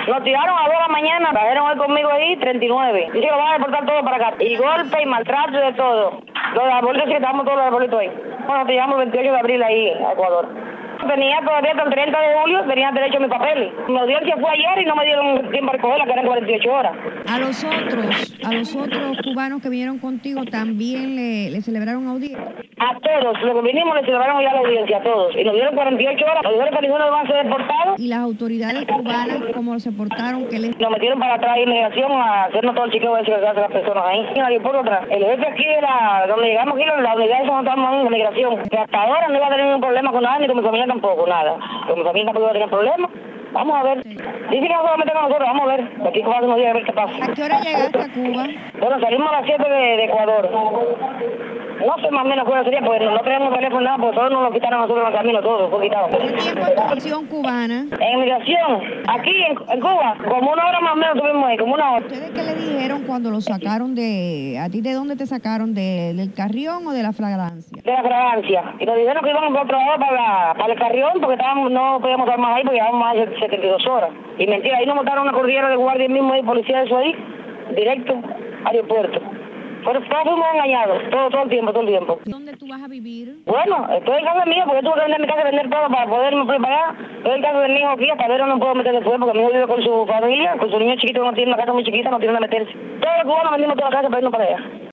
Nos tiraron a 2 de la mañana, trajeron hoy conmigo ahí 39. Dice que lo van a deportar todo para acá. Y golpe y maltrato y de todo. Los arbolitos, sí, estamos todos los arbolitos ahí. Bueno, te llamo el 28 de abril ahí a Ecuador. Tenía todavía hasta el 30 de julio, tenía derecho a mis papeles. Mi audiencia fue ayer y no me dieron tiempo a recogerla, que eran 48 horas. A los otros cubanos que vinieron contigo también le celebraron audiencia. A todos, los que vinimos le celebraron ya la audiencia, a todos. Y nos dieron 48 horas, nos dijeron que ninguno va a ser deportado. Y las autoridades cubanas, ¿cómo se portaron? ¿Qué les... Nos metieron para atrás inmigración a hacernos todo el chequeo de seguridad de las personas ahí. En el aeropuerto atrás. El jefe aquí de donde llegamos aquí, la unidad de donde estamos ahí, en inmigración. Que hasta ahora no iba a tener ningún problema con nada, ni con mi familia tampoco, nada. Con mi familia tampoco iba a tener problemas. Vamos a ver. Sí. Dice que no se va a meter con nosotros, vamos a ver. Aquí pasan unos días a ver qué pasa. ¿A qué hora llegaste a Cuba? Bueno, salimos a las 7 de Ecuador. No sé más o menos cuál sería, porque no tenemos teléfono nada, porque todos nos lo quitaron a nosotros en el camino, todo fue quitado. ¿Qué tiempo es tu misión cubana? En migración, aquí en Cuba, como 1 hora más o menos tuvimos ahí, como 1 hora. ¿Ustedes qué le dijeron cuando lo sacaron de... ¿A ti de dónde te sacaron? ¿Del Carrión o de la flagrancia? De la fragancia. Y nos dijeron que íbamos por otro lado para el Carrión, porque no podíamos estar más ahí, porque llevábamos más de 72 horas. Y mentira, ahí nos montaron una cordillera de guardia mismo ahí, policía de eso ahí, directo, aeropuerto. Pero todos fuimos engañados, todo el tiempo. ¿Dónde tú vas a vivir? Bueno, estoy en casa mía, porque yo tuve que vender mi casa, vender todo para poderme preparar. Estoy en casa de mi hijo aquí, hasta ver no puedo meter después, porque mi hijo vive con su familia, con su niño chiquito, que no tiene una casa muy chiquita, no tiene donde meterse. Todos los cubanos vendimos toda la casa para irnos para allá.